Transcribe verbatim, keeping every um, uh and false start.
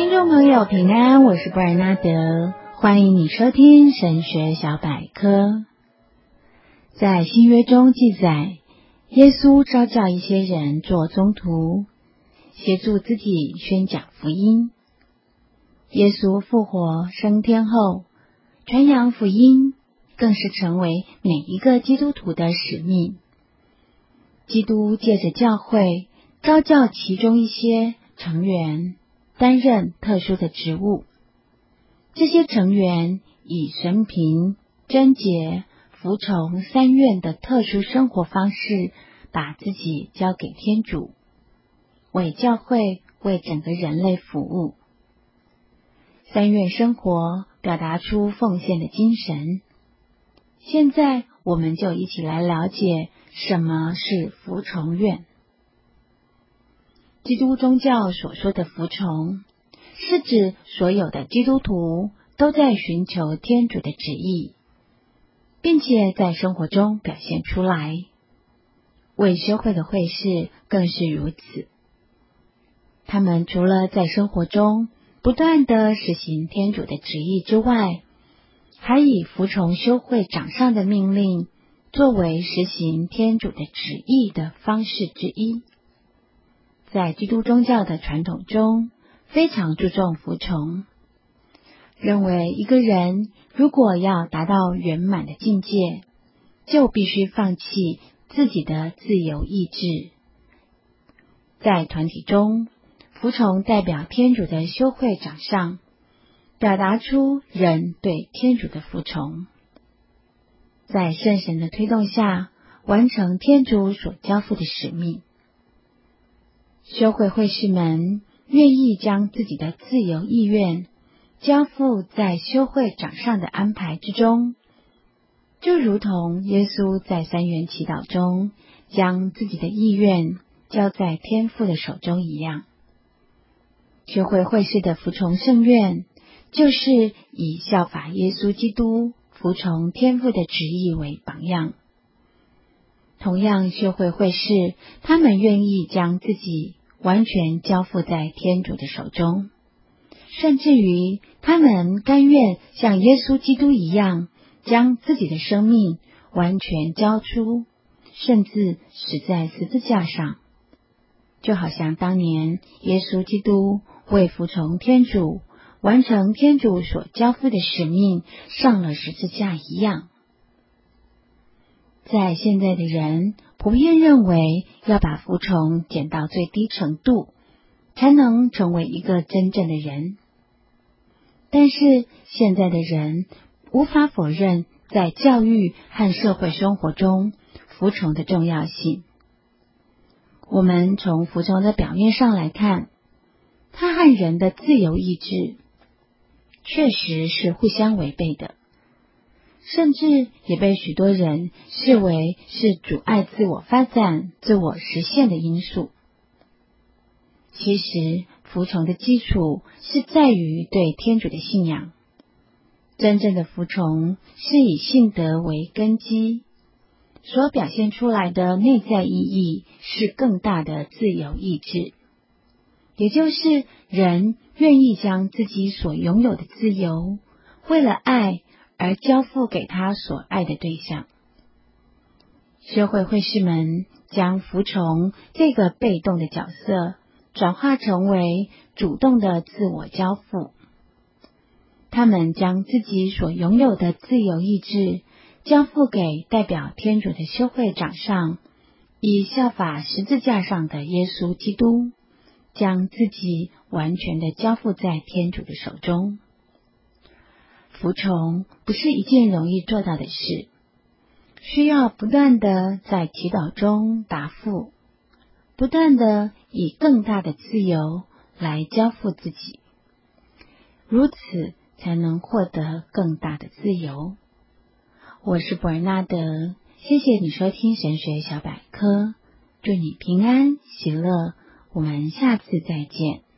听众朋友平安，我是布尔纳德，欢迎你收听神学小百科。在新约中记载，耶稣召叫一些人做宗徒，协助自己宣讲福音。耶稣复活升天后，传扬福音更是成为每一个基督徒的使命。基督借着教会召叫其中一些成员担任特殊的职务，这些成员以神凭、贞洁、服从三愿的特殊生活方式，把自己交给天主，为教会、为整个人类服务。三愿生活表达出奉献的精神。现在我们就一起来了解什么是服从愿。基督宗教所说的服从，是指所有的基督徒都在寻求天主的旨意，并且在生活中表现出来。为修会的会士更是如此。他们除了在生活中不断地实行天主的旨意之外，还以服从修会长上的命令作为实行天主的旨意的方式之一。在基督宗教的传统中，非常注重服从，认为一个人如果要达到圆满的境界，就必须放弃自己的自由意志。在团体中，服从代表天主的修会长上，表达出人对天主的服从，在圣神的推动下，完成天主所交付的使命。修会会士们愿意将自己的自由意愿交付在修会长上的安排之中，就如同耶稣在三元祈祷中将自己的意愿交在天父的手中一样。修会会士的服从圣愿，就是以效法耶稣基督服从天父的旨意为榜样。同样，修会会士他们愿意将自己完全交付在天主的手中，甚至于他们甘愿像耶稣基督一样，将自己的生命完全交出，甚至死在十字架上，就好像当年耶稣基督为服从天主，完成天主所交付的使命，上了十字架一样。在现在的人普遍认为，要把服从减到最低程度，才能成为一个真正的人。但是现在的人无法否认，在教育和社会生活中，服从的重要性。我们从服从的表面上来看，它和人的自由意志确实是互相违背的，甚至也被许多人视为是阻碍自我发展、自我实现的因素。其实，服从的基础是在于对天主的信仰。真正的服从是以信德为根基，所表现出来的内在意义是更大的自由意志，也就是人愿意将自己所拥有的自由，为了爱而交付给他所爱的对象。修会会士们将服从这个被动的角色转化成为主动的自我交付。他们将自己所拥有的自由意志交付给代表天主的修会长上，以效法十字架上的耶稣基督，将自己完全的交付在天主的手中。服从不是一件容易做到的事，需要不断的在祈祷中答复，不断的以更大的自由来交付自己，如此才能获得更大的自由。我是伯尔纳德，谢谢你收听神学小百科，祝你平安喜乐，我们下次再见。